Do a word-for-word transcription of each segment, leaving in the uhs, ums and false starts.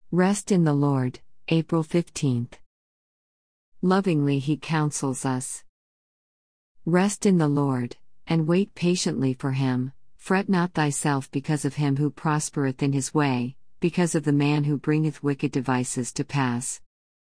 Rest in the Lord, April fifteenth. Lovingly He counsels us. Rest in the Lord, and wait patiently for Him. Fret not thyself because of him who prospereth in his way, because of the man who bringeth wicked devices to pass.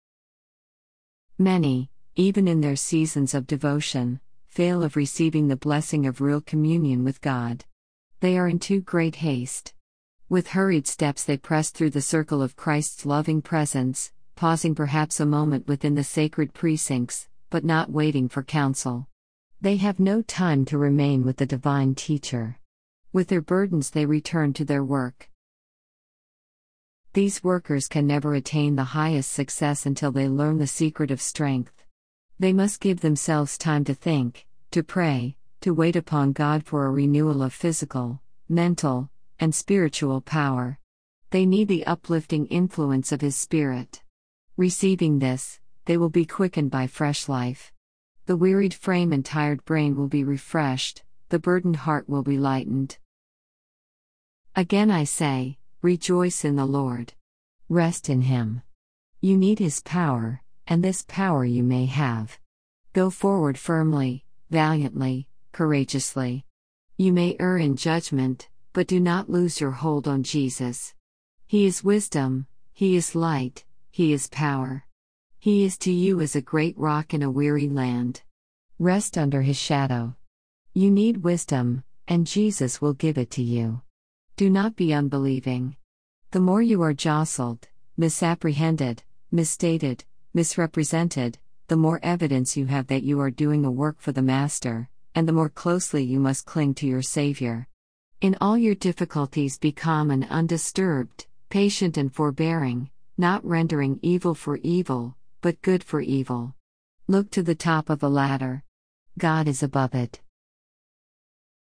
Many, even in their seasons of devotion, fail of receiving the blessing of real communion with God. They are in too great haste. With hurried steps they press through the circle of Christ's loving presence, pausing perhaps a moment within the sacred precincts, but not waiting for counsel. They have no time to remain with the divine teacher. With their burdens they return to their work. These workers can never attain the highest success until they learn the secret of strength. They must give themselves time to think, to pray, to wait upon God for a renewal of physical, mental, and spiritual power. They need the uplifting influence of His Spirit. Receiving this, they will be quickened by fresh life. The wearied frame and tired brain will be refreshed, the burdened heart will be lightened. Again I say, rejoice in the Lord. Rest in Him. You need His power, and this power you may have. Go forward firmly, valiantly, courageously. You may err in judgment, but do not lose your hold on Jesus. He is wisdom, He is light, He is power. He is to you as a great rock in a weary land. Rest under His shadow. You need wisdom, and Jesus will give it to you. Do not be unbelieving. The more you are jostled, misapprehended, misstated, misrepresented, the more evidence you have that you are doing a work for the Master, and the more closely you must cling to your Savior. In all your difficulties be calm and undisturbed, patient and forbearing, not rendering evil for evil, but good for evil. Look to the top of the ladder. God is above it.